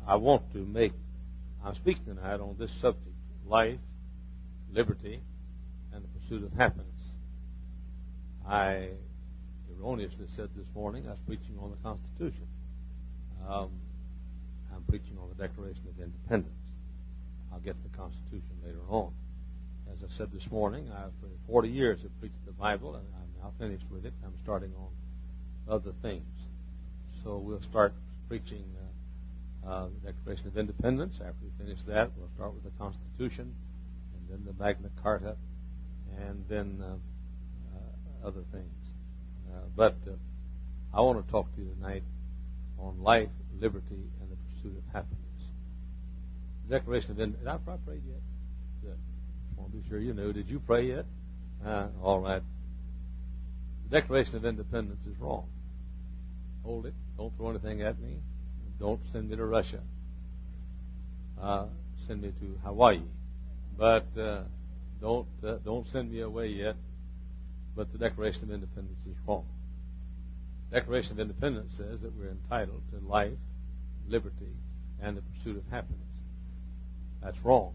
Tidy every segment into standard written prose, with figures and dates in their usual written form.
I'm speaking tonight on this subject, life, liberty, and the pursuit of happiness. I erroneously said this morning I was preaching on the Constitution. I'm preaching on the Declaration of Independence. I'll get to the Constitution later on. As I said this morning, for 40 years have preached the Bible, and I'm now finished with it. I'm starting on other things. So we'll start preaching the Declaration of Independence. After we finish that, we'll start with the Constitution, and then the Magna Carta, and then other things. But I want to talk to you tonight on life, liberty, and the pursuit of happiness. The Declaration of Independence. Did I pray yet? Good. I want to be sure you know. Did you pray yet? All right. The Declaration of Independence is wrong. Hold it. Don't throw anything at me. Don't send me to Russia. Send me to Hawaii. But don't send me away yet. But the Declaration of Independence is wrong. The Declaration of Independence says that we're entitled to life, liberty, and the pursuit of happiness. That's wrong.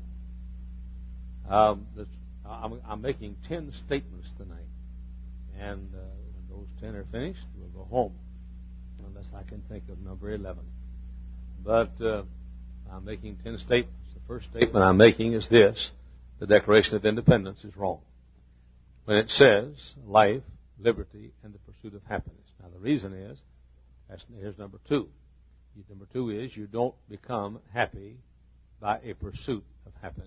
I'm making 10 statements tonight. And when those 10 are finished, we'll go home. Unless I can think of number 11. But I'm making 10 statements. The first statement I'm making is this. The Declaration of Independence is wrong. When it says life, liberty, and the pursuit of happiness. Now the reason is, here's number 2. Number 2 is you don't become happy by a pursuit of happiness.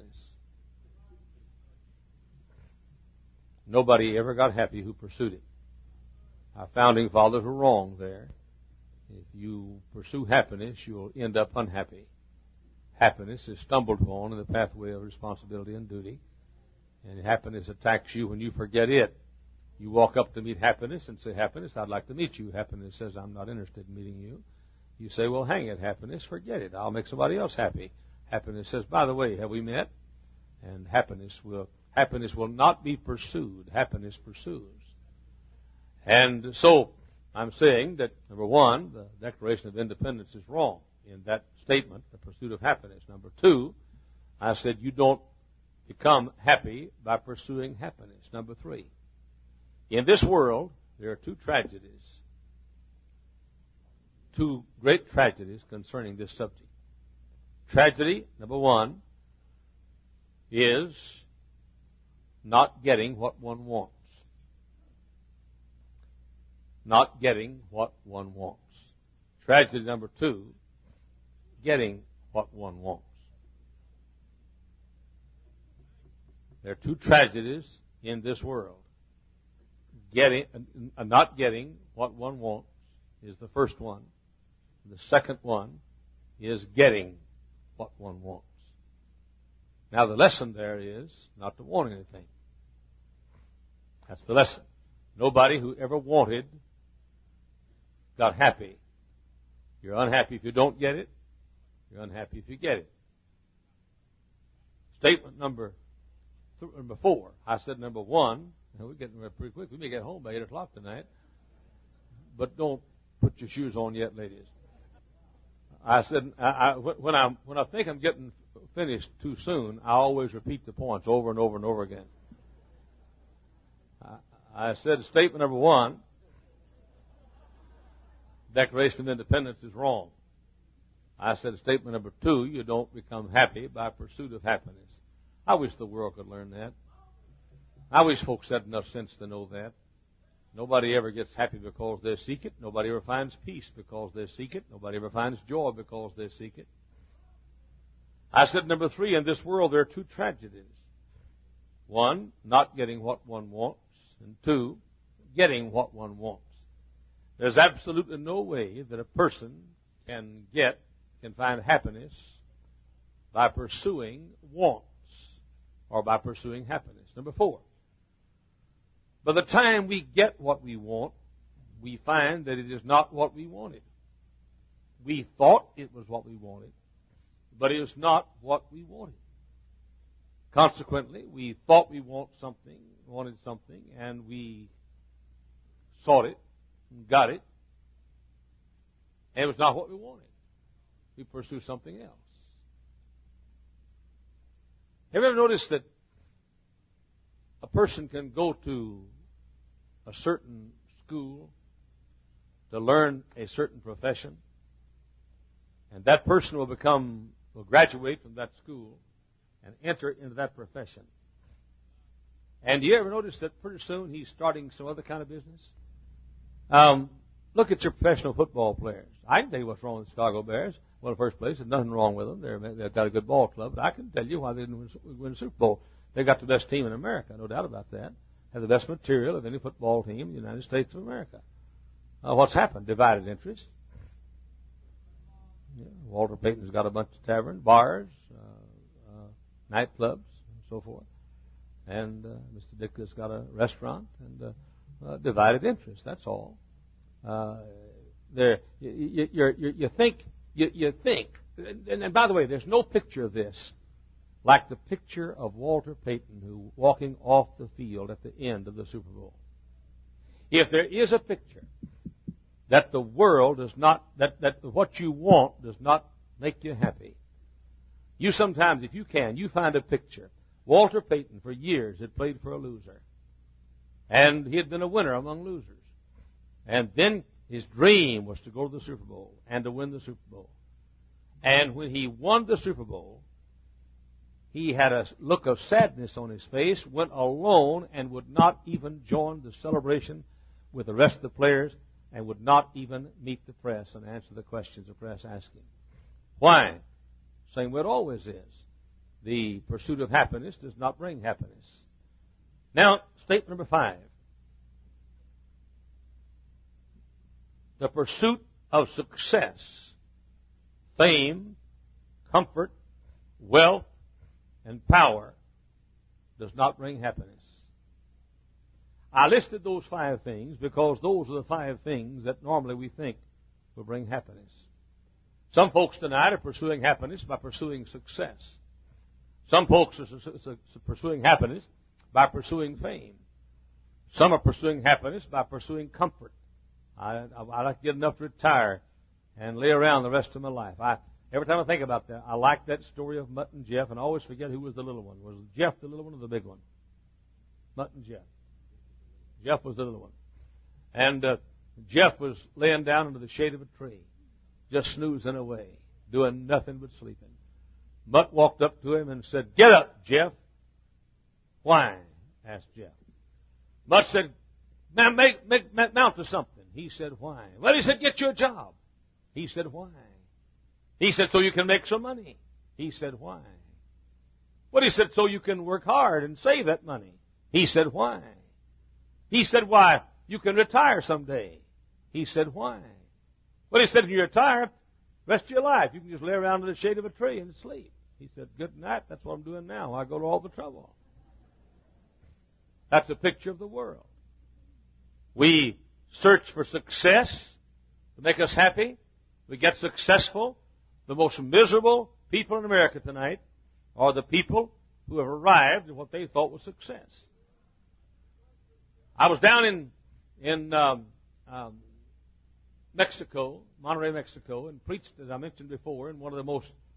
Nobody ever got happy who pursued it. Our founding fathers were wrong there. If you pursue happiness, you'll end up unhappy. Happiness is stumbled upon in the pathway of responsibility and duty. And happiness attacks you when you forget it. You walk up to meet happiness and say, "Happiness, I'd like to meet you." Happiness says, "I'm not interested in meeting you." You say, "Well, hang it, happiness, forget it. I'll make somebody else happy." Happiness says, "By the way, have we met?" And happiness will not be pursued. Happiness pursues. And so I'm saying that, number 1, the Declaration of Independence is wrong in that statement, the pursuit of happiness. Number 2, I said you don't become happy by pursuing happiness. Number 3, in this world, there are 2 tragedies, 2 great tragedies concerning this subject. Tragedy, number 1, is not getting what one wants. Not getting what one wants. Tragedy number 2, getting what one wants. There are 2 tragedies in this world. Not getting what one wants is the first one. The second one is getting what one wants. Now the lesson there is not to want anything. That's the lesson. Nobody who ever wanted got happy. You're unhappy if you don't get it. You're unhappy if you get it. Statement number 4. I said number 1. We're getting there pretty quick. We may get home by 8 o'clock tonight. But don't put your shoes on yet, ladies. I said when I think I'm getting finished too soon, I always repeat the points over and over and over again. I said statement number 1. Declaration of Independence is wrong. I said statement number 2, you don't become happy by pursuit of happiness. I wish the world could learn that. I wish folks had enough sense to know that. Nobody ever gets happy because they seek it. Nobody ever finds peace because they seek it. Nobody ever finds joy because they seek it. I said number 3, in this world there are 2 tragedies. 1, not getting what one wants. And 2, getting what one wants. There's absolutely no way that a person can find happiness by pursuing wants or by pursuing happiness. Number 4, by the time we get what we want, we find that it is not what we wanted. We thought it was what we wanted, but it is not what we wanted. Consequently, we thought we wanted something, and we sought it, and got it, and it was not what we wanted. we pursue something else. Have you ever noticed that a person can go to a certain school to learn a certain profession, and that person will graduate from that school and enter into that profession? And do you ever notice that pretty soon he's starting some other kind of business? Look at your professional football players. I can tell you what's wrong with the Chicago Bears. Well, in the first place, there's nothing wrong with them. They've got a good ball club. But I can tell you why they didn't win the Super Bowl. They got the best team in America, no doubt about that. Have the best material of any football team in the United States of America. What's happened? Divided interest. Yeah, Walter Payton's got a bunch of taverns, bars, nightclubs, and so forth. And Mr. Dick's got a restaurant, and divided interest. That's all. You think, and by the way, there's no picture of this like the picture of Walter Payton who walking off the field at the end of the Super Bowl. If there is a picture that the world does not, that what you want does not make you happy, you sometimes, if you can, you find a picture. Walter Payton for years had played for a loser. And he had been a winner among losers. And then his dream was to go to the Super Bowl and to win the Super Bowl. And when he won the Super Bowl, he had a look of sadness on his face, went alone, and would not even join the celebration with the rest of the players, and would not even meet the press and answer the questions the press asked him. Why? Same way it always is. The pursuit of happiness does not bring happiness. Now, statement number 5. The pursuit of success, fame, comfort, wealth, and power does not bring happiness. I listed those 5 things because those are the 5 things that normally we think will bring happiness. Some folks tonight are pursuing happiness by pursuing success. Some folks are pursuing happiness by pursuing fame. Some are pursuing happiness by pursuing comfort. I like to get enough to retire and lay around the rest of my life. Every time I think about that, I like that story of Mutt and Jeff, and I always forget who was the little one. Was Jeff the little one or the big one? Mutt and Jeff. Jeff was the little one. And Jeff was laying down under the shade of a tree, just snoozing away, doing nothing but sleeping. Mutt walked up to him and said, "Get up, Jeff." "Why?" asked Jeff. Mutt said, "Mount to something." He said, "Why?" Well, he said, "Get you a job." He said, "Why?" He said, "So you can make some money." He said, "Why?" Well, he said, "So you can work hard and save that money." He said, "Why?" He said, "Why, you can retire someday." He said, "Why?" Well, he said, "When you retire, rest of your life, you can just lay around in the shade of a tree and sleep." He said, "Good night. That's what I'm doing now. I go to all the trouble." That's a picture of the world. We search for success to make us happy. We get successful. The most miserable people in America tonight are the people who have arrived at what they thought was success. I was down in Mexico, Monterrey, Mexico, and preached, as I mentioned before, in one of the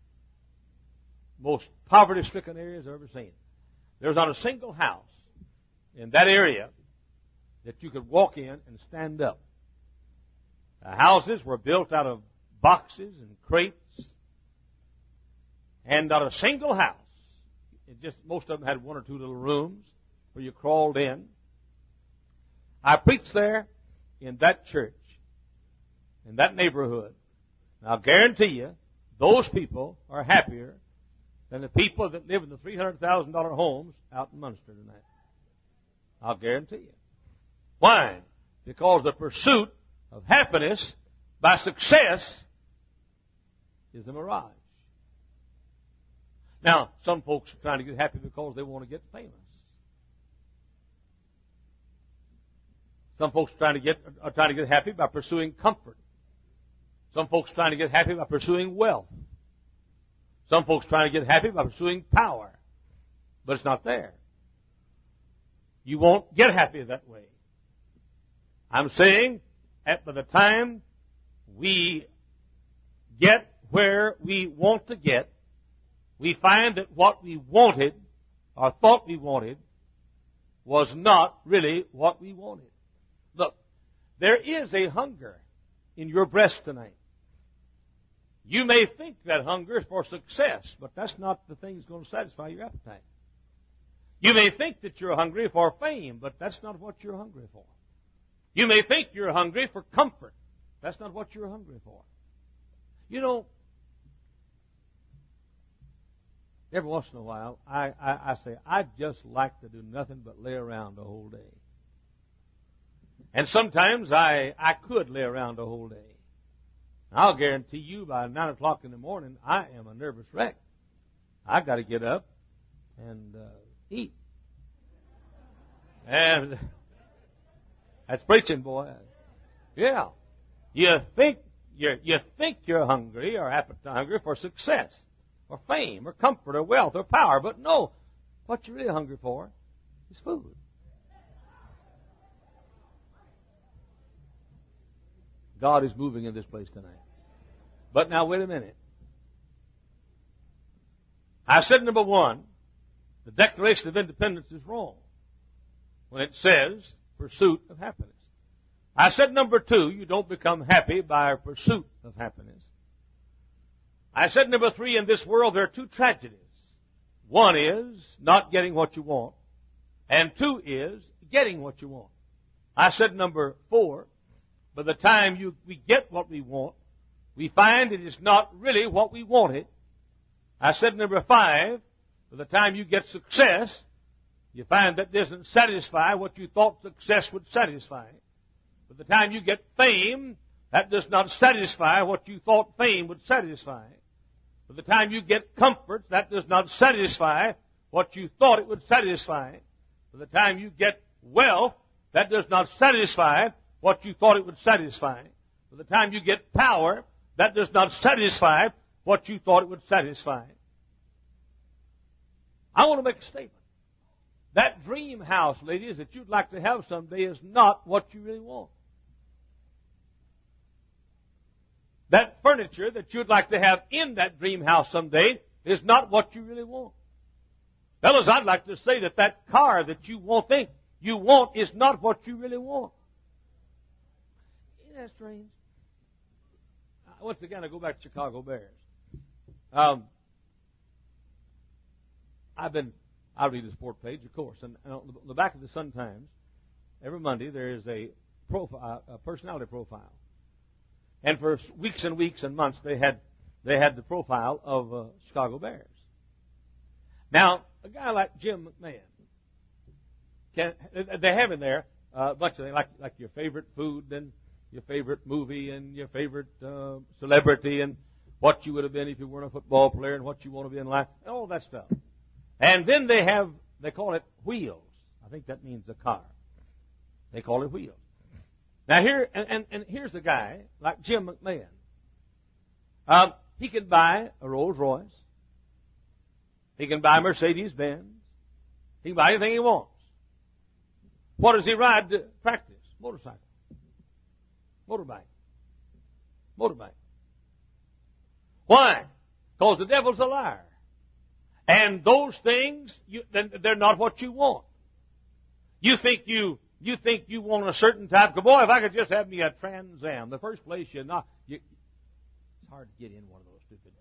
most poverty-stricken areas I've ever seen. There was not a single house in that area that you could walk in and stand up. The houses were built out of boxes and crates, and not a single house. Most of them had 1 or 2 little rooms where you crawled in. I preached there in that church, in that neighborhood. And I'll guarantee you, those people are happier than the people that live in the $300,000 homes out in Munster tonight. I'll guarantee you. Why? Because the pursuit of happiness by success is the mirage. Now, some folks are trying to get happy because they want to get famous. Some folks are trying to get happy by pursuing comfort. Some folks are trying to get happy by pursuing wealth. Some folks are trying to get happy by pursuing power. But it's not there. You won't get happy that way. I'm saying, by the time we get where we want to get, we find that what we wanted or thought we wanted was not really what we wanted. Look, there is a hunger in your breast tonight. You may think that hunger is for success, but that's not the thing that's going to satisfy your appetite. You may think that you're hungry for fame, but that's not what you're hungry for. You may think you're hungry for comfort. That's not what you're hungry for. You know, every once in a while, I say, I'd just like to do nothing but lay around the whole day. And sometimes I could lay around the whole day. I'll guarantee you by 9 o'clock in the morning, I am a nervous wreck. I've got to get up and eat. And that's preaching, boy. Yeah. You think you're hungry or appetite hungry for success or fame or comfort or wealth or power, but no, what you're really hungry for is food. God is moving in this place tonight. But now, wait a minute. I said, number one, the Declaration of Independence is wrong when it says pursuit of happiness. I said, number two, you don't become happy by a pursuit of happiness. I said, number three, in this world there are two tragedies. One is not getting what you want, and two is getting what you want. I said, number four, by the time we get what we want, we find it is not really what we wanted. I said, number five, by the time you get success, you find that doesn't satisfy what you thought success would satisfy. By the time you get fame, that does not satisfy what you thought fame would satisfy. By the time you get comfort, that does not satisfy what you thought it would satisfy. By the time you get wealth, that does not satisfy what you thought it would satisfy. By the time you get power, that does not satisfy what you thought it would satisfy. I want to make a statement. That dream house, ladies, that you'd like to have someday is not what you really want. That furniture that you'd like to have in that dream house someday is not what you really want. Fellas, I'd like to say that car that you think you want is not what you really want. Isn't that strange? Once again, I go back to Chicago Bears. I read the sport page, of course, and on the back of the Sun-Times, every Monday there is a personality profile. And for weeks and weeks and months, they had the profile of Chicago Bears. Now, a guy like Jim McMahon, they have in there a bunch of things like your favorite food and your favorite movie and your favorite celebrity and what you would have been if you weren't a football player and what you want to be in life, and all that stuff. And then they call it wheels. I think that means a car. They call it wheels. Now here's a guy like Jim McMahon. He can buy a Rolls Royce. He can buy a Mercedes Benz. He can buy anything he wants. What does he ride to practice? Motorcycle. Motorbike. Why? Because the devil's a liar. And those things, they're not what you want. You think you want a certain type. Boy, if I could just have me a Trans Am, the first place it's hard to get in one of those stupid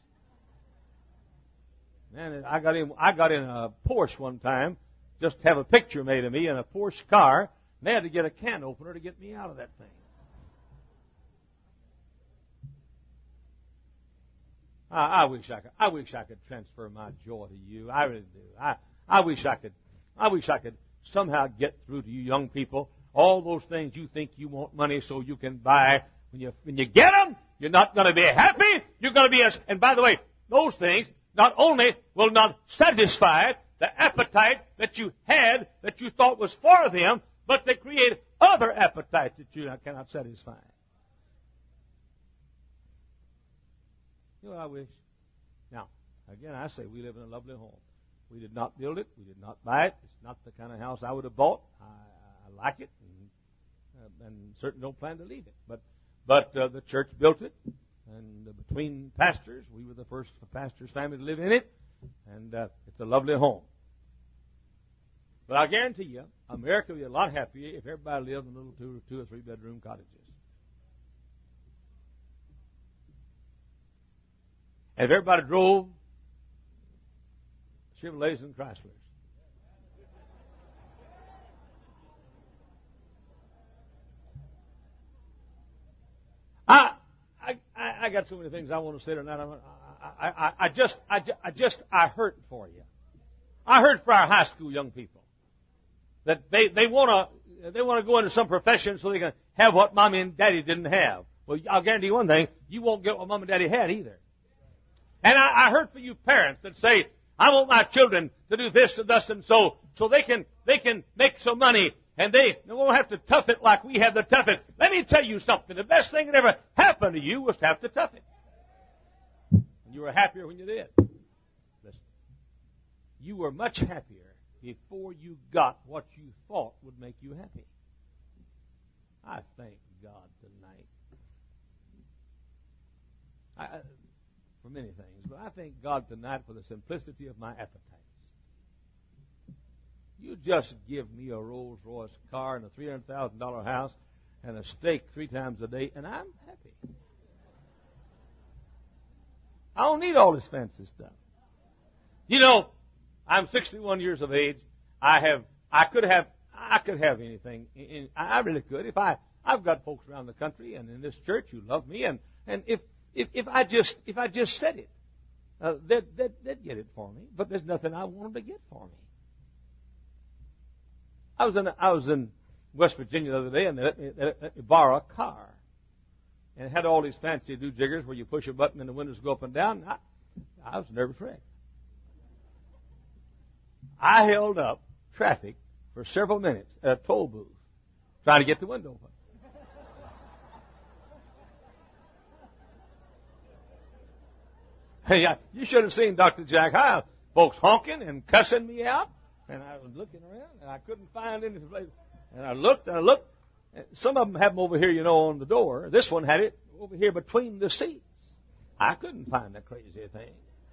things. Man, I got in a Porsche one time, just to have a picture made of me in a Porsche car, and they had to get a can opener to get me out of that thing. I wish I could transfer my joy to you. I really do. I wish I could somehow get through to you young people. All those things you think you want money so you can buy. When you get them, you're not going to be happy. You're going to be and by the way, those things not only will not satisfy the appetite that you had that you thought was for them, but they create other appetites that you cannot satisfy. You know what I wish? Now, again, I say we live in a lovely home. We did not build it. We did not buy it. It's not the kind of house I would have bought. I like it, and certainly don't plan to leave it. But the church built it, And between pastors, we were the first pastor's family to live in it. And it's a lovely home. But I guarantee you, America would be a lot happier if everybody lived in little two or three bedroom cottages. And if everybody drove Chevrolets and Chryslers. I got so many things I want to say tonight. I hurt for you. I hurt for our high school young people that they want to go into some profession so they can have what mommy and daddy didn't have. Well, I'll guarantee you one thing: you won't get what mom and daddy had either. And I hurt for you parents that say, "I want my children to do this and thus and so they can make some money." And they won't have to tough it like we had to tough it. Let me tell you something. The best thing that ever happened to you was to have to tough it. And you were happier when you did. Listen. You were much happier before you got what you thought would make you happy. I thank God tonight. For many things, but I thank God tonight for the simplicity of my appetite. You just give me a Rolls Royce car and a $300,000 house and a steak 3 times a day, and I'm happy. I don't need all this fancy stuff. You know, I'm 61 years of age. I could have anything. I really could. I've got folks around the country and in this church who love me, and if I just said it, they'd get it for me. But there's nothing I want them to get for me. I was in West Virginia the other day, and they let me borrow a car. And it had all these fancy do-jiggers where you push a button and the windows go up and down. I was a nervous wreck. I held up traffic for several minutes at a toll booth trying to get the window open. Hey, you should have seen Dr. Jack Hyde. Folks honking and cussing me out. And I was looking around, and I couldn't find any place. And I looked. Some of them have them over here, on the door. This one had it over here between the seats. I couldn't find that crazy thing.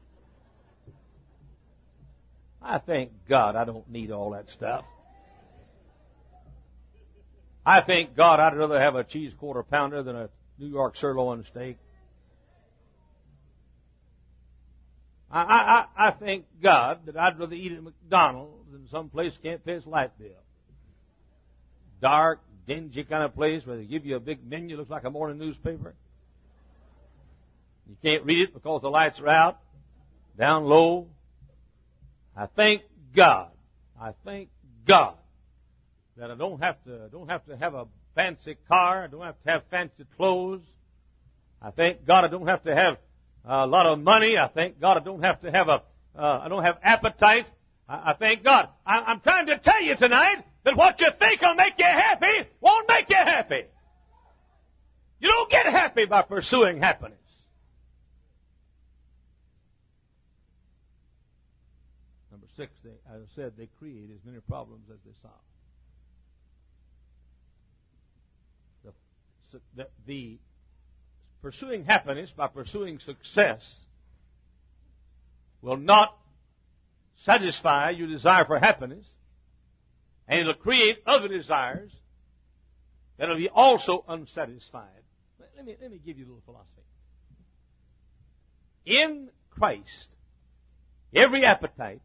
I thank God I don't need all that stuff. I thank God I'd rather have a cheese quarter pounder than a New York sirloin steak. I thank God that I'd rather eat at McDonald's than some place can't pay its light bill. Dark, dingy kind of place where they give you a big menu, looks like a morning newspaper. You can't read it because the lights are out, down low. I thank God that I don't have to have a fancy car. I don't have to have fancy clothes. I thank God I don't have to have a lot of money. I thank God I don't have to have I don't have appetite. I thank God. I'm trying to tell you tonight that what you think will make you happy won't make you happy. You don't get happy by pursuing happiness. Number 6, as I said, they create as many problems as they solve. The pursuing happiness by pursuing success will not satisfy your desire for happiness, and it'll create other desires that will be also unsatisfied. Let me give you a little philosophy. In Christ, every appetite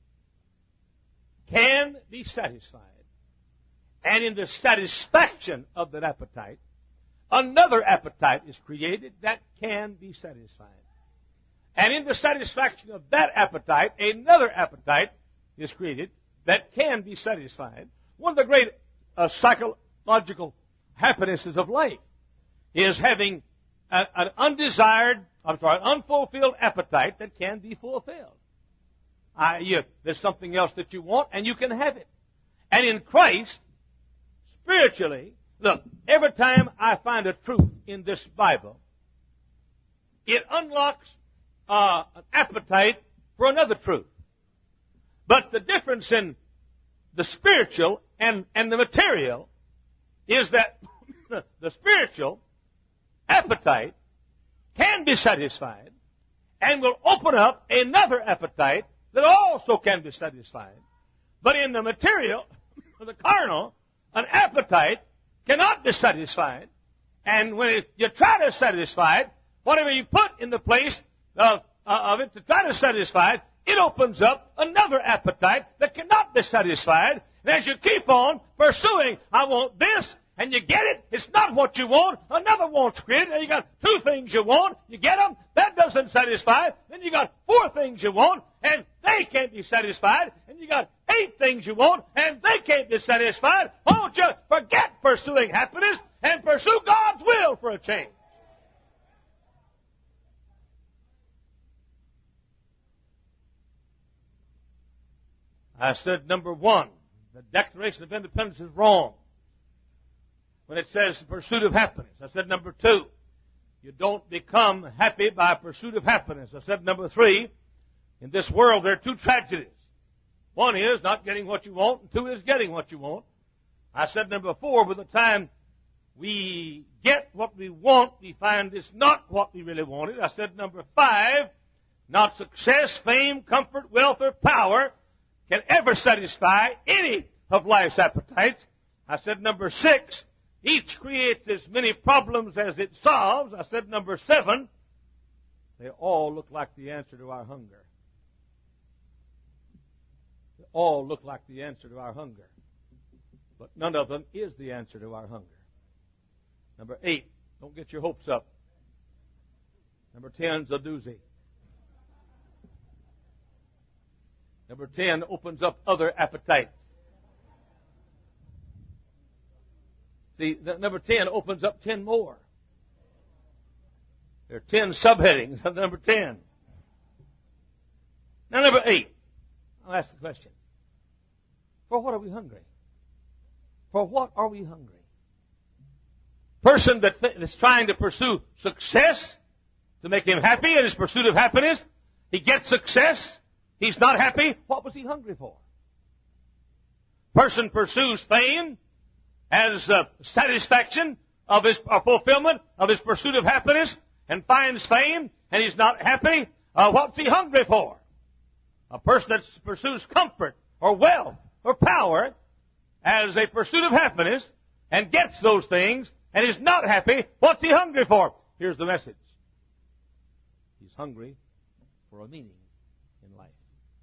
can be satisfied, and in the satisfaction of that appetite, another appetite is created that can be satisfied. And in the satisfaction of that appetite, another appetite is created that can be satisfied. One of the great psychological happinesses of life is having an unfulfilled appetite that can be fulfilled. There's something else that you want, and you can have it. And in Christ, spiritually, look, every time I find a truth in this Bible, it unlocks an appetite for another truth. But the difference in the spiritual and the material is that the spiritual appetite can be satisfied and will open up another appetite that also can be satisfied. But in the material, the carnal, an appetite cannot be satisfied. And when you try to satisfy it, whatever you put in the place of it to try to satisfy it, it opens up another appetite that cannot be satisfied. And as you keep on pursuing, I want this, and you get it, it's not what you want, another want's created, and you got two things you want, you get them, that doesn't satisfy, then you got four things you want, and they can't be satisfied, and you got 8 things you want, and they can't be satisfied. Won't you forget pursuing happiness and pursue God's will for a change? I said, number 1, the Declaration of Independence is wrong when it says the pursuit of happiness. I said, number 2, you don't become happy by pursuit of happiness. I said, number 3, in this world there are 2 tragedies. 1 is not getting what you want, and 2 is getting what you want. I said, number 4, by the time we get what we want, we find it's not what we really wanted. I said, number 5, not success, fame, comfort, wealth, or power can ever satisfy any of life's appetites. I said, number 6, each creates as many problems as it solves. I said, number 7, they all look like the answer to our hunger. They all look like the answer to our hunger. But none of them is the answer to our hunger. Number 8, don't get your hopes up. Number 10's a doozy. Number 10 opens up other appetites. See, number 10 opens up 10 more. There are 10 subheadings of number 10. Now, number 8. I'll ask the question. For what are we hungry? For what are we hungry? Person that's trying to pursue success to make him happy in his pursuit of happiness, he gets success, he's not happy. What was he hungry for? Person pursues fame as satisfaction of his fulfillment of his pursuit of happiness and finds fame and he's not happy. What's he hungry for? A person that pursues comfort or wealth or power as a pursuit of happiness and gets those things and is not happy, what's he hungry for? Here's the message. He's hungry for a meaning in life.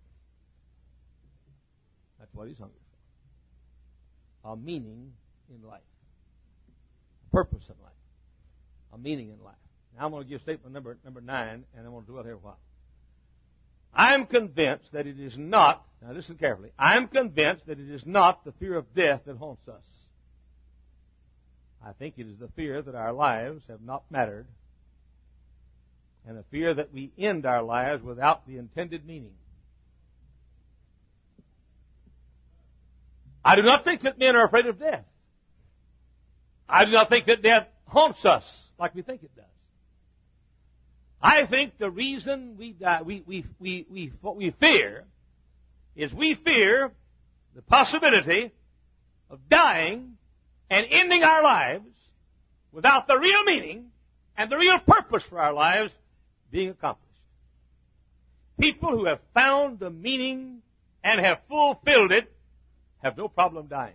That's what he's hungry for. A meaning in life. A purpose in life. A meaning in life. Now I'm going to give statement number 9, and I'm going to dwell here a while. I'm convinced that it is not, now listen carefully, I'm convinced that it is not the fear of death that haunts us. I think it is the fear that our lives have not mattered, and the fear that we end our lives without the intended meaning. I do not think that men are afraid of death. I do not think that death haunts us like we think it does. I think the reason we die, what we fear is we fear the possibility of dying and ending our lives without the real meaning and the real purpose for our lives being accomplished. People who have found the meaning and have fulfilled it have no problem dying.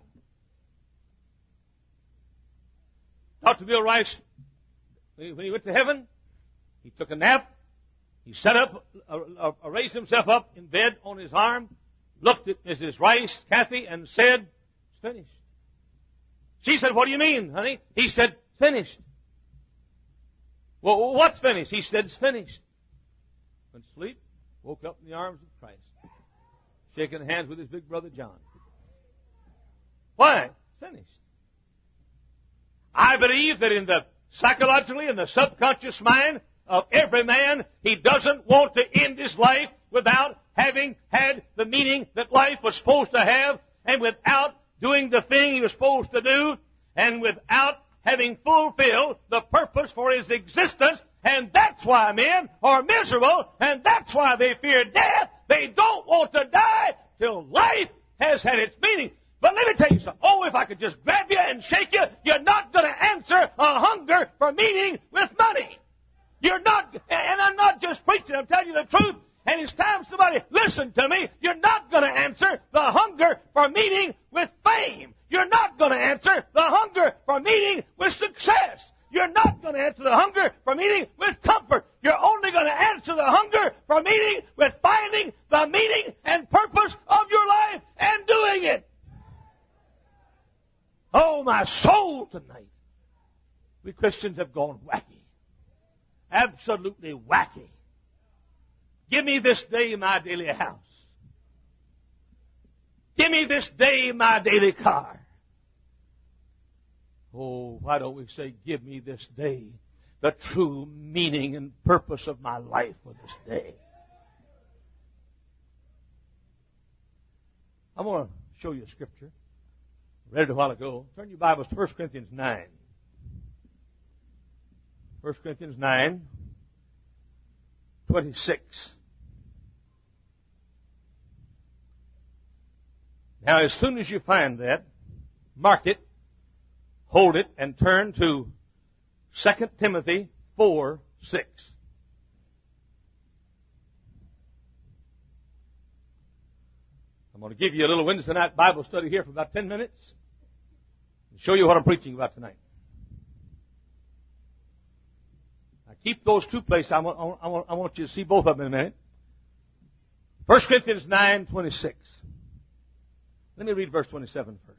Dr. Bill Rice, when he went to heaven, he took a nap, he sat up, raised himself up in bed on his arm, looked at Mrs. Rice, Kathy, and said, "It's finished." She said, "What do you mean, honey?" He said, "Finished." "Well, what's finished?" He said, "It's finished." Went to sleep, woke up in the arms of Christ, shaking hands with his big brother John. Why? It's finished. I believe that psychologically in the subconscious mind of every man, he doesn't want to end his life without having had the meaning that life was supposed to have, and without doing the thing he was supposed to do, and without having fulfilled the purpose for his existence. And that's why men are miserable, and that's why they fear death. They don't want to die till life has had its meaning. But let me tell you something. Oh, if I could just grab you and shake you, you're not going to answer a hunger for meaning with money. You're not, and I'm not just preaching, I'm telling you the truth. And it's time somebody listen to me. You're not going to answer the hunger for meaning with fame. You're not going to answer the hunger for meaning with success. You're not going to answer the hunger for meaning with comfort. You're only going to answer the hunger for meaning with finding the meaning and purpose of your life and doing it. Oh, my soul tonight. We Christians have gone wacky. Absolutely wacky. Give me this day my daily house. Give me this day my daily car. Oh, why don't we say, give me this day the true meaning and purpose of my life for this day. I'm going to show you a scripture. I read it a while ago. Turn your Bibles to 1 Corinthians 9. 1 Corinthians 9, 26. Now, as soon as you find that, mark it, hold it, and turn to 2 Timothy 4, 6. I'm going to give you a little Wednesday night Bible study here for about 10 minutes and show you what I'm preaching about tonight. Now, keep those two places. I want you to see both of them in a minute. 1 Corinthians 9, 26. Let me read verse 27 first.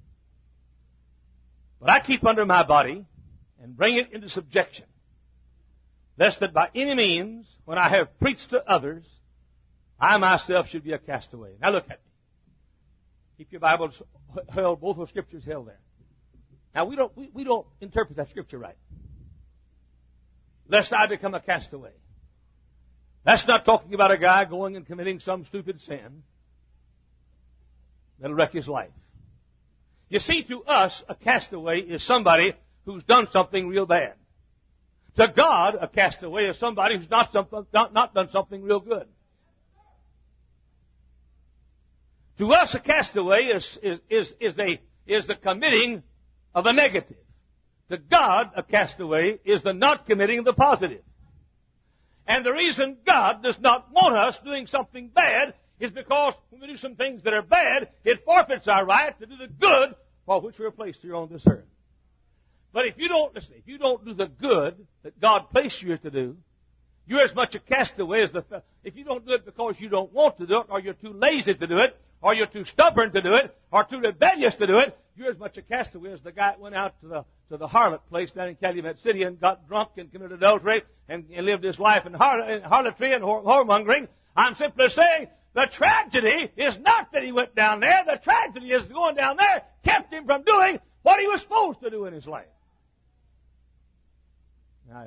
But I keep under my body and bring it into subjection, lest that by any means, when I have preached to others, I myself should be a castaway. Now look at me. Keep your Bibles held, both those scriptures held there. Now we don't interpret that scripture right. Lest I become a castaway. That's not talking about a guy going and committing some stupid sin that'll wreck his life. You see, to us, a castaway is somebody who's done something real bad. To God, a castaway is somebody who's not done something real good. To us, a castaway is the committing of a negative. To God, a castaway is the not committing of the positive. And the reason God does not want us doing something bad is because when we do some things that are bad, it forfeits our right to do the good for which we are placed here on this earth. But if you don't do the good that God placed you here to do, you're as much a castaway as if you don't do it because you don't want to do it, or you're too lazy to do it, or you're too stubborn to do it, or too rebellious to do it, you're as much a castaway as the guy that went out to the harlot place down in Calumet City and got drunk and committed adultery and lived his life in harlotry and whoremongering. I'm simply saying the tragedy is not that he went down there. The tragedy is going down there kept him from doing what he was supposed to do in his life. Now,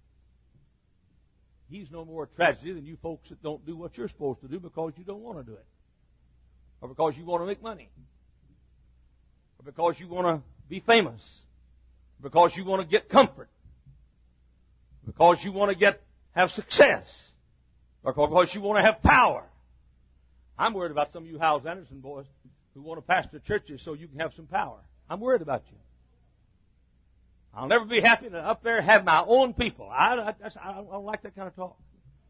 he's no more a tragedy than you folks that don't do what you're supposed to do because you don't want to do it. Or because you want to make money. Or because you want to be famous. Or because you want to get comfort. Or because you want to have success. Or because you want to have power. I'm worried about some of you Howells Anderson boys who want to pastor churches so you can have some power. I'm worried about you. I'll never be happy to up there have my own people. I don't like that kind of talk.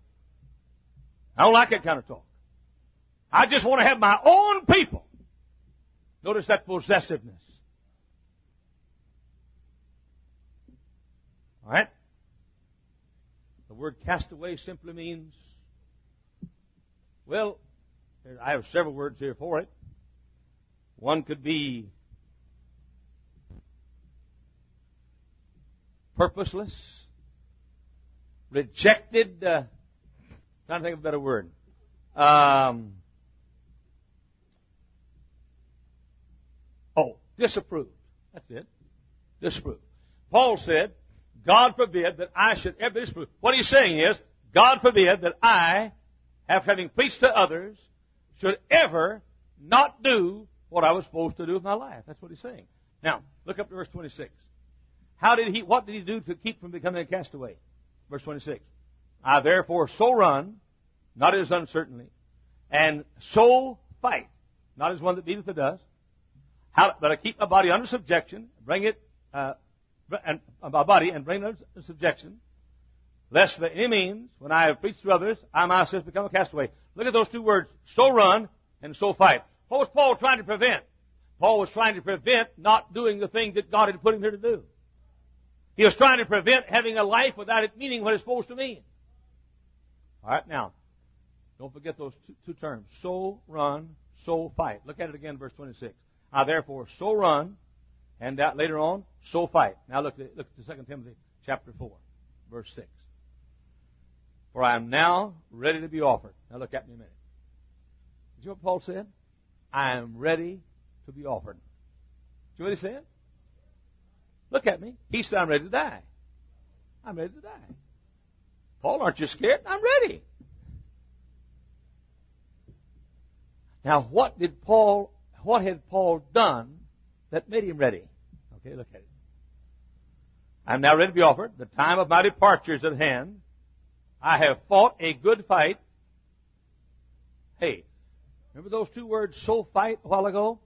I don't like that kind of talk. I just want to have my own people. Notice that possessiveness. All right? The word castaway simply means, well, I have several words here for it. One could be purposeless, rejected, trying to think of a better word. Disapproved. That's it. Disapproved. Paul said, God forbid that I should ever disapprove. What he's saying is, God forbid that I, having preached to others, should ever not do what I was supposed to do with my life. That's what he's saying. Now, look up to verse 26. What did he do to keep from becoming a castaway? Verse 26. I therefore so run, not as uncertainly, and so fight, not as one that beateth the dust, but I keep my body under subjection, bring it, and my body and bring it under subjection, lest by any means, when I have preached to others, I myself become a castaway. Look at those two words, so run and so fight. What was Paul trying to prevent? Paul was trying to prevent not doing the thing that God had put him here to do. He was trying to prevent having a life without it meaning what it's supposed to mean. All right, now, don't forget those two terms, so run, so fight. Look at it again, verse 26. Now, therefore, so run, and that later on, so fight. Now, look at 2 Timothy chapter 4, verse 6. For I am now ready to be offered. Now, look at me a minute. Did you know what Paul said? I am ready to be offered. Did you know what he said? Look at me. He said, I'm ready to die. I'm ready to die. Paul, aren't you scared? I'm ready. Now, what had Paul done that made him ready? Okay, look at it. I'm now ready to be offered. The time of my departure is at hand. I have fought a good fight. Hey, remember those two words, so fight, a while ago?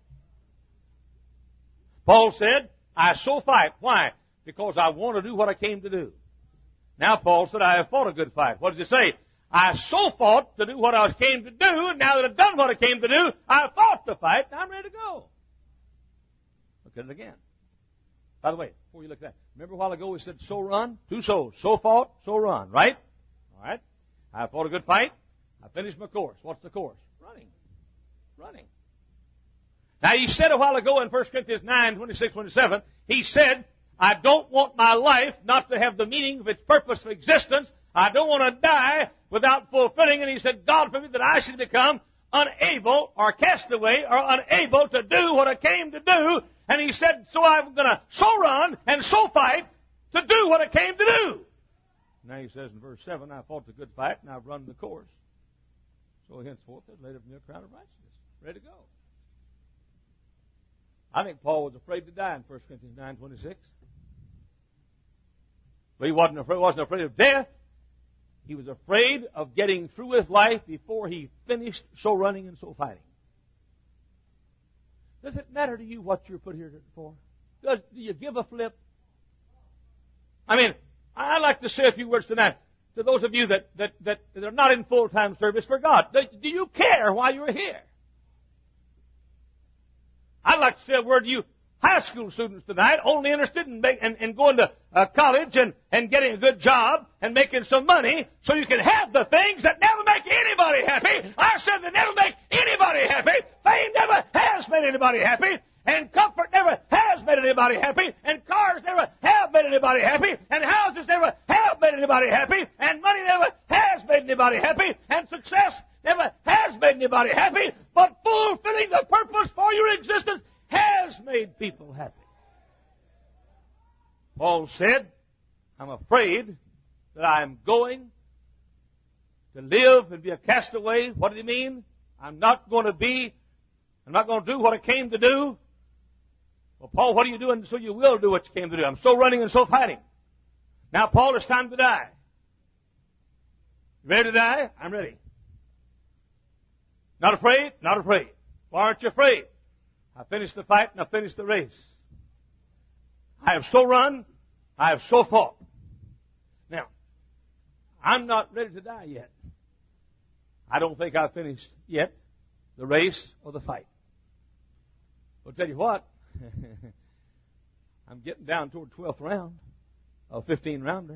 Paul said, I so fight. Why? Because I want to do what I came to do. Now Paul said, I have fought a good fight. What does he say? I so fought to do what I came to do, and now that I've done what I came to do, I fought the fight, and I'm ready to go. Look at it again. By the way, before you look at that, remember a while ago we said, so run? Two souls. So fought, so run, right? All right? I fought a good fight. I finished my course. What's the course? Running. Running. Now, he said a while ago in 1 Corinthians 9, 26, 27, he said, I don't want my life not to have the meaning of its purpose of existence. I don't want to die without fulfilling. And he said, God forbid that I should become unable or castaway or unable to do what I came to do. And he said, so I'm going to so run and so fight to do what I came to do. Now he says in verse 7, I fought the good fight and I've run the course. So henceforth I've laid up near a crown of righteousness. Ready to go. I think Paul was afraid to die in 1 Corinthians 9:26. But he wasn't afraid of death. He was afraid of getting through with life before he finished so running and so fighting. Does it matter to you what you're put here for? Do you give a flip? I mean, I'd like to say a few words tonight to those of you that are not in full-time service for God. Do you care why you're here? I'd like to say a word to you high school students tonight, only interested in going to college and getting a good job and making some money so you can have the things that never make anybody happy. I said they never make anybody happy. Fame never has made anybody happy. And comfort never has made anybody happy. And cars never have made anybody happy. And houses never have made anybody happy. And money never has made anybody happy. And success never has made anybody happy. But fulfilling the purpose for your existence has made people happy. Paul said, I'm afraid that I'm going to live and be a castaway. What did he mean? I'm not going to do what I came to do. Well, Paul, what are you doing so you will do what you came to do? I'm so running and so fighting. Now, Paul, it's time to die. Ready to die? I'm ready. Not afraid? Not afraid. Why aren't you afraid? I finished the fight and I finished the race. I have so run, I have so fought. Now, I'm not ready to die yet. I don't think I've finished yet the race or the fight. I'll tell you what, I'm getting down toward 12th round, a 15-rounder.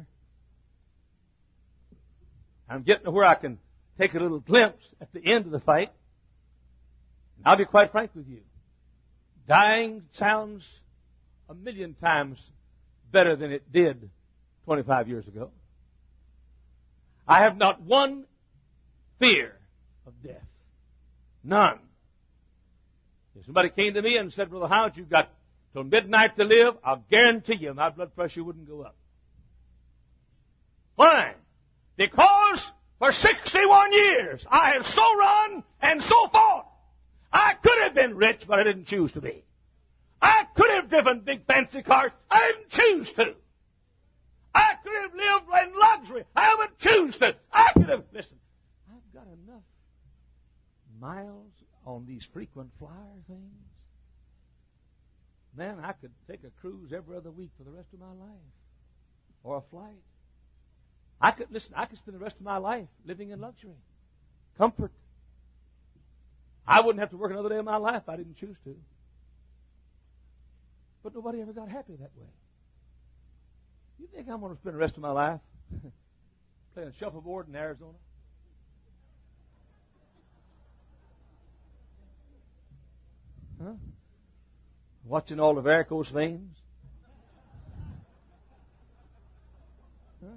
I'm getting to where I can take a little glimpse at the end of the fight. And I'll be quite frank with you. Dying sounds a million times better than it did 25 years ago. I have not one fear of death. None. If somebody came to me and said, Brother Howard, you've got till midnight to live, I'll guarantee you my blood pressure wouldn't go up. Why? Because for 61 years I have so run and so fought. I could have been rich, but I didn't choose to be. I could have driven big fancy cars. I didn't choose to. I could have lived in luxury. I haven't choose to. I could have, listen, I've got enough miles on these frequent flyer things. Man, I could take a cruise every other week for the rest of my life. Or a flight. I could spend the rest of my life living in luxury, comfort. I wouldn't have to work another day of my life if I didn't choose to. But nobody ever got happy that way. You think I'm going to spend the rest of my life playing shuffleboard in Arizona? Huh? Watching all the varicose veins? Huh?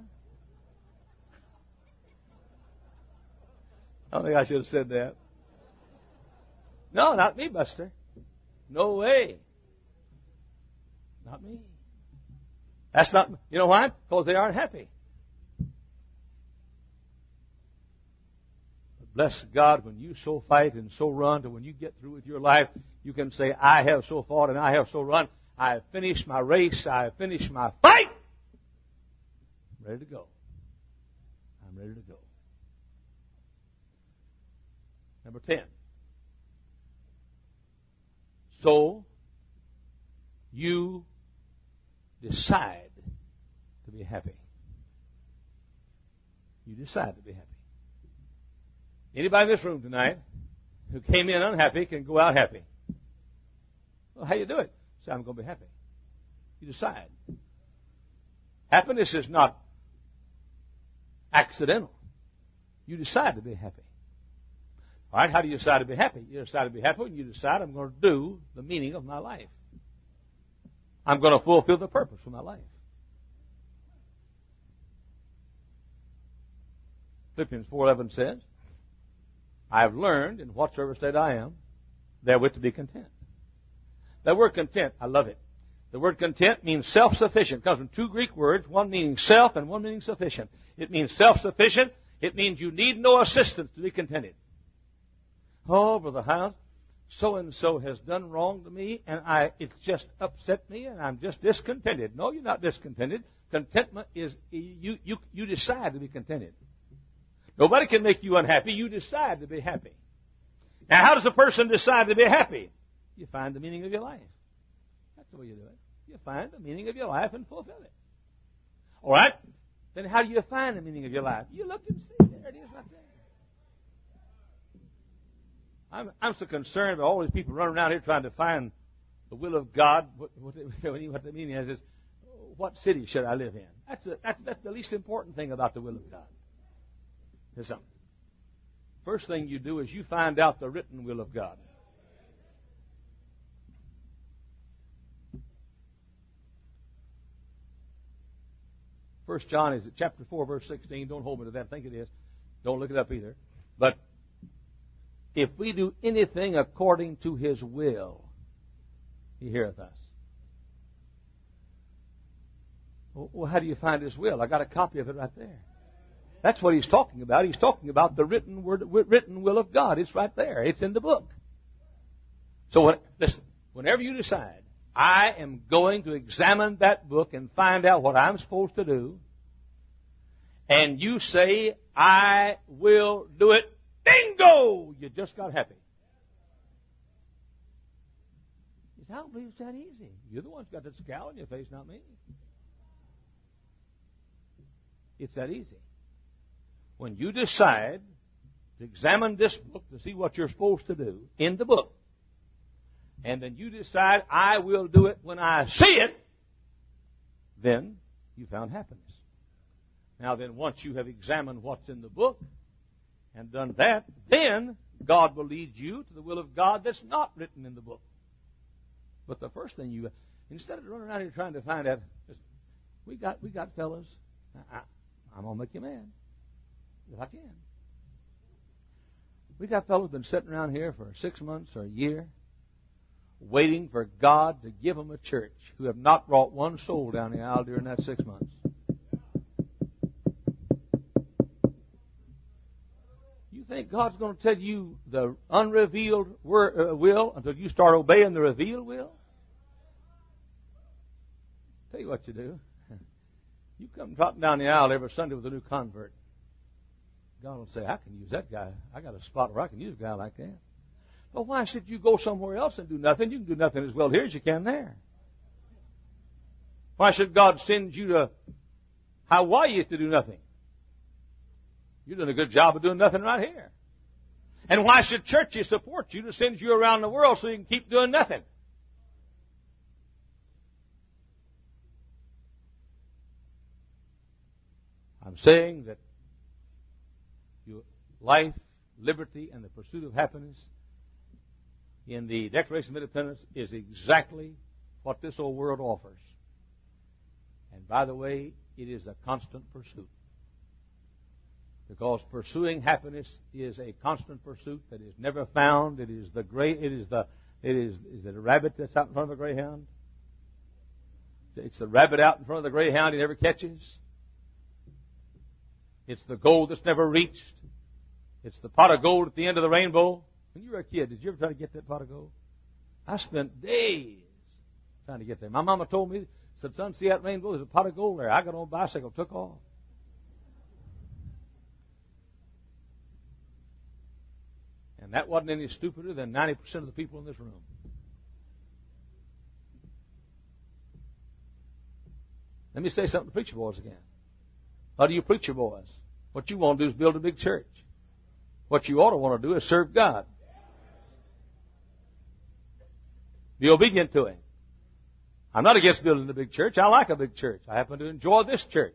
I don't think I should have said that. No, not me, Buster. No way. Not me. That's not, you know why? Because they aren't happy. But bless God, when you so fight and so run, to when you get through with your life, you can say, I have so fought and I have so run. I have finished my race. I have finished my fight. I'm ready to go. I'm ready to go. Number 10. So, you decide to be happy. You decide to be happy. Anybody in this room tonight who came in unhappy can go out happy. Well, how you do it? Say, I'm going to be happy. You decide. Happiness is not accidental. You decide to be happy. All right, how do you decide to be happy? You decide to be happy when you decide, I'm going to do the meaning of my life. I'm going to fulfill the purpose of my life. Philippians 4:11 says, I have learned in whatsoever state I am, therewith to be content. That word content, I love it. The word content means self-sufficient. It comes from two Greek words, one meaning self and one meaning sufficient. It means self-sufficient. It means you need no assistance to be contented. Oh, Brother Hiles, so-and-so has done wrong to me, and it's just upset me, and I'm just discontented. No, you're not discontented. Contentment is, you decide to be contented. Nobody can make you unhappy. You decide to be happy. Now, how does a person decide to be happy? You find the meaning of your life. That's the way you do it. You find the meaning of your life and fulfill it. All right? Then how do you find the meaning of your life? You look and see. There it is right there. I'm so concerned about all these people running around here trying to find the will of God. What the meaning is what city should I live in? That's the least important thing about the will of God. Here's something. First thing you do is you find out the written will of God. First John is chapter 4, verse 16. Don't hold me to that. I think it is. Don't look it up either. But if we do anything according to His will, He heareth us. Well, how do you find His will? I got a copy of it right there. That's what He's talking about. He's talking about the written will of God. It's right there. It's in the book. So listen, whenever you decide, I am going to examine that book and find out what I'm supposed to do, and you say, I will do it, bingo! You just got happy. You say, I don't believe it's that easy. You're the one who's got that scowl on your face, not me. It's that easy. When you decide to examine this book to see what you're supposed to do in the book, and then you decide, I will do it when I see it, then you found happiness. Now then, once you have examined what's in the book and done that, then God will lead you to the will of God that's not written in the book. But the first thing instead of running around here trying to find out, we got fellas, I'm going to make you mad. If I can. We got fellows been sitting around here for 6 months or a year, waiting for God to give them a church, who have not brought one soul down the aisle during that 6 months. You think God's going to tell you the unrevealed will until you start obeying the revealed will? Tell you what you do. You come dropping down the aisle every Sunday with a new convert. God will say, I can use that guy. I got a spot where I can use a guy like that. But why should you go somewhere else and do nothing? You can do nothing as well here as you can there. Why should God send you to Hawaii to do nothing? You're doing a good job of doing nothing right here. And why should churches support you to send you around the world so you can keep doing nothing? I'm saying that your life, liberty, and the pursuit of happiness in the Declaration of Independence is exactly what this old world offers. And by the way, it is a constant pursuit. Because pursuing happiness is a constant pursuit that is never found. It is it a rabbit that's out in front of a greyhound? It's the rabbit out in front of the greyhound he never catches. It's the gold that's never reached. It's the pot of gold at the end of the rainbow. When you were a kid, did you ever try to get that pot of gold? I spent days trying to get there. My mama told me, said, son, see that rainbow? There's a pot of gold there. I got on a bicycle, took off. And that wasn't any stupider than 90% of the people in this room. Let me say something to preacher boys again. How do you preacher boys? What you want to do is build a big church. What you ought to want to do is serve God. Be obedient to Him. I'm not against building a big church. I like a big church. I happen to enjoy this church.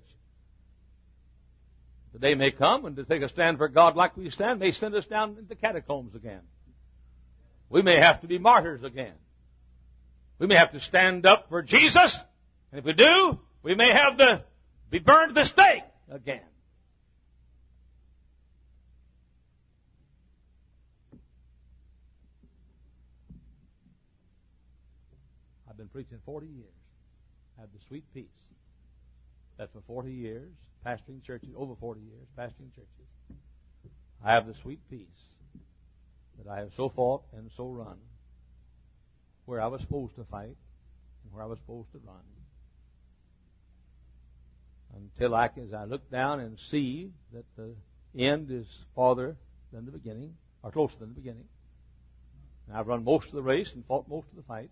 The day may come and to take a stand for God like we stand may send us down into the catacombs again. We may have to be martyrs again. We may have to stand up for Jesus. And if we do, we may have to be burned at the stake again. I've been preaching 40 years. I have the sweet peace that for 40 years, pastoring churches, over 40 years, pastoring churches, I have the sweet peace that I have so fought and so run where I was supposed to fight and where I was supposed to run. Until as I look down and see that the end is farther than the beginning, or closer than the beginning. And I've run most of the race and fought most of the fight.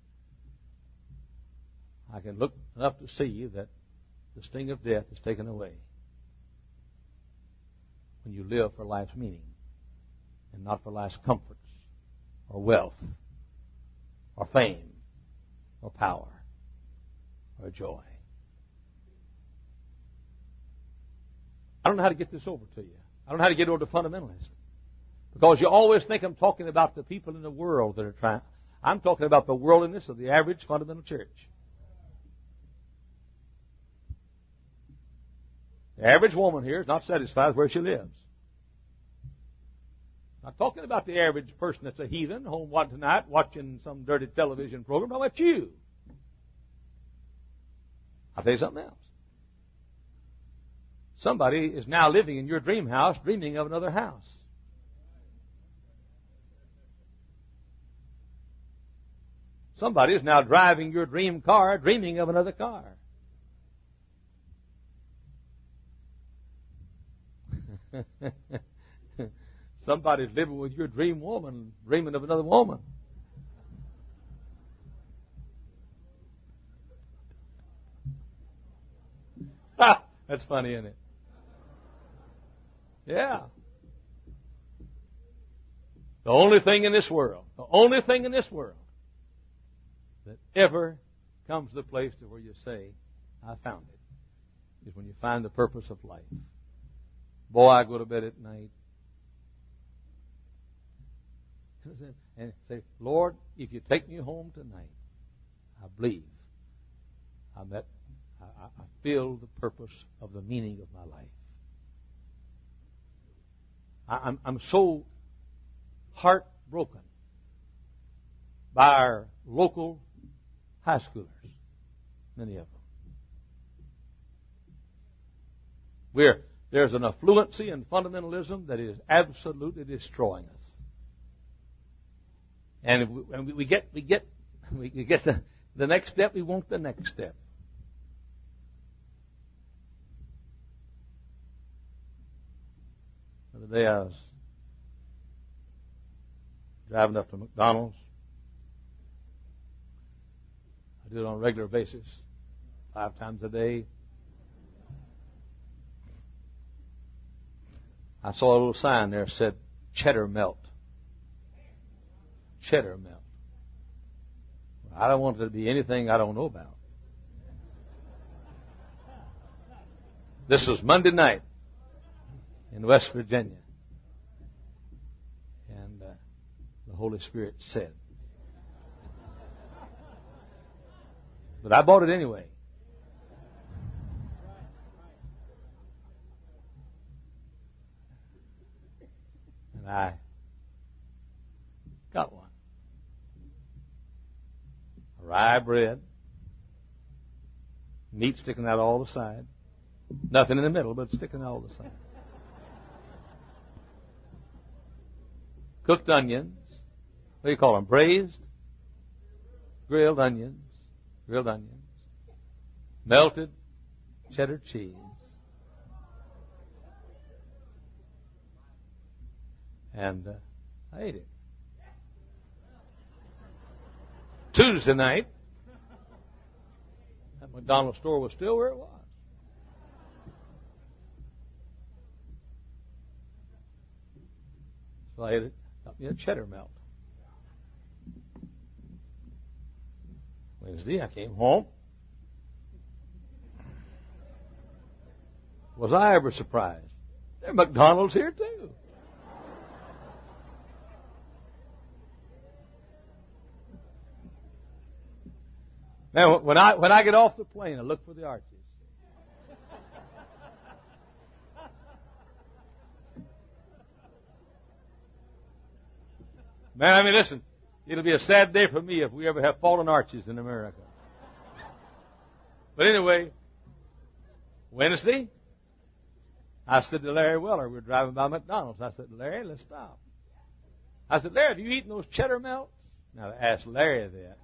I can look enough to see that the sting of death is taken away when you live for life's meaning and not for life's comforts or wealth or fame or power or joy. I don't know how to get this over to you. I don't know how to get over to fundamentalists. Because you always think I'm talking about the people in the world that are trying. I'm talking about the worldliness of the average fundamental church. The average woman here is not satisfied with where she lives. I'm not talking about the average person that's a heathen home tonight watching some dirty television program. How about you? I'll tell you something else. Somebody is now living in your dream house, dreaming of another house. Somebody is now driving your dream car, dreaming of another car. Somebody's living with your dream woman, dreaming of another woman. That's funny, isn't it? Yeah. The only thing in this world that ever comes to the place to where you say, I found it, is when you find the purpose of life. Boy, I go to bed at night and say, Lord, if you take me home tonight, I believe I feel the purpose of the meaning of my life. I'm so heartbroken by our local high schoolers, many of them. There's an affluency in fundamentalism that is absolutely destroying us. And we get the next step, we want the next step. The other day I was driving up to McDonald's. I do it on a regular basis, 5 times a day. I saw a little sign there that said cheddar melt. Cheddar melt. I don't want it to be anything I don't know about. This was Monday night in West Virginia. And the Holy Spirit said. But I bought it anyway. And I got one. Rye bread. Meat sticking out all the side. Nothing in the middle, but sticking out all the side. Cooked onions. What do you call them? Braised? Grilled onions. Grilled onions. Melted cheddar cheese. And I ate it. Tuesday night, that McDonald's store was still where it was. So I ate it. Got me a cheddar melt. Wednesday, I came home. Was I ever surprised? There's McDonald's here too. Man, when I get off the plane, I look for the Archies. Man, I mean, listen, it'll be a sad day for me if we ever have fallen Archies in America. But anyway, Wednesday, I said to Larry Weller, we were driving by McDonald's. I said, Larry, let's stop. I said, Larry, have you eaten those cheddar melts? Now, I asked Larry that.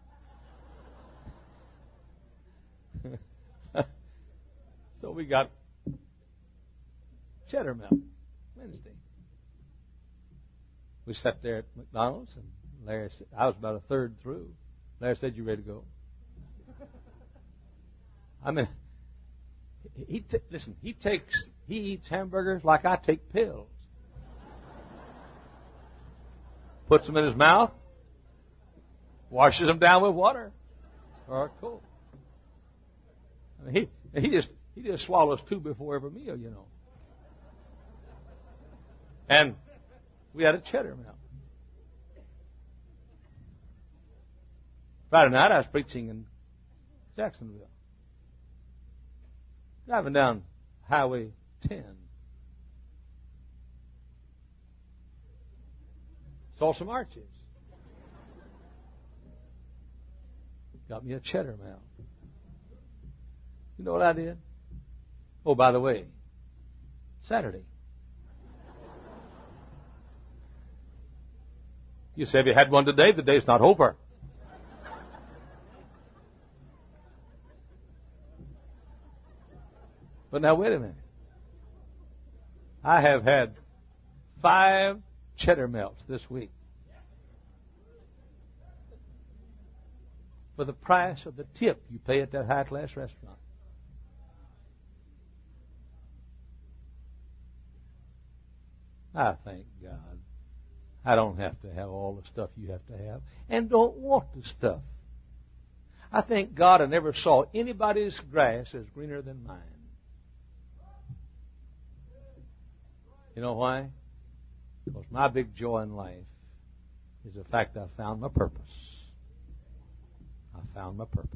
So we got cheddar melt Wednesday. We sat there at McDonald's, and Larry said, I was about a third through. Larry said, you ready to go? I mean, he eats hamburgers like I take pills. Puts them in his mouth, washes them down with water or Coke. I mean, he just swallows two before every meal, you know. And we had a cheddar melt. Friday night I was preaching in Jacksonville. Driving down Highway 10. Saw some Archies. Got me a cheddar melt. You know what I did? Oh, by the way, Saturday. You say, have you had one today? The day's not over. But now, wait a minute. I have had 5 cheddar melts this week for the price of the tip you pay at that high-class restaurant. I thank God. I don't have to have all the stuff you have to have, and don't want the stuff. I thank God I never saw anybody's grass as greener than mine. You know why? Because my big joy in life is the fact I found my purpose. I found my purpose.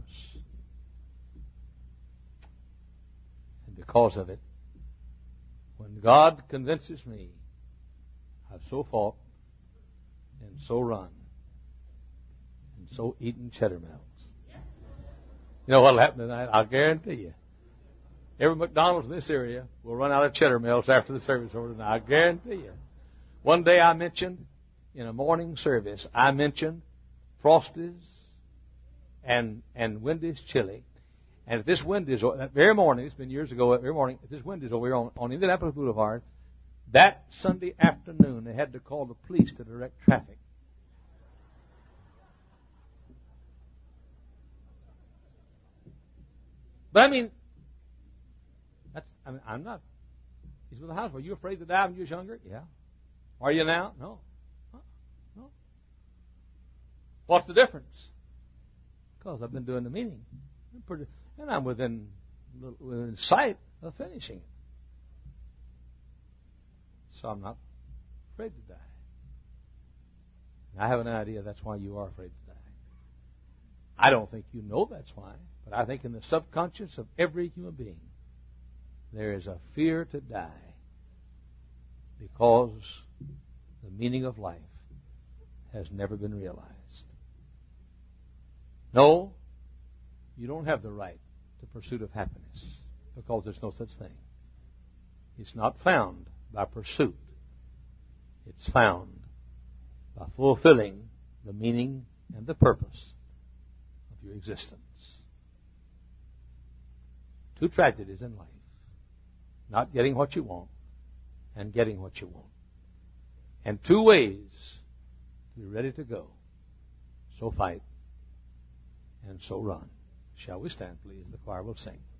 And because of it, when God convinces me I've so fought and so run and so eaten cheddar melts. You know what'll happen tonight? I'll guarantee you. Every McDonald's in this area will run out of cheddar melts after the service over tonight. I guarantee you. One day I mentioned in a morning service, I mentioned Frosty's and Wendy's chili. And at this Wendy's, that very morning, it's been years ago, every morning, at this Wendy's over here on Indianapolis Boulevard, that Sunday afternoon, they had to call the police to direct traffic. But I mean, I'm not. He said, well, how? Were you afraid to die when you was younger? Yeah. Are you now? No. No. What's the difference? Because I've been doing the meaning. And I'm within sight of finishing it. So I'm not afraid to die. And I have an idea that's why you are afraid to die. I don't think you know that's why, but I think in the subconscious of every human being, there is a fear to die because the meaning of life has never been realized. No, you don't have the right to pursuit of happiness because there's no such thing. It's not found by pursuit. It's found by fulfilling the meaning and the purpose of your existence. Two tragedies in life. Not getting what you want and getting what you want. And two ways to be ready to go. So fight and so run. Shall we stand, please? The choir will sing.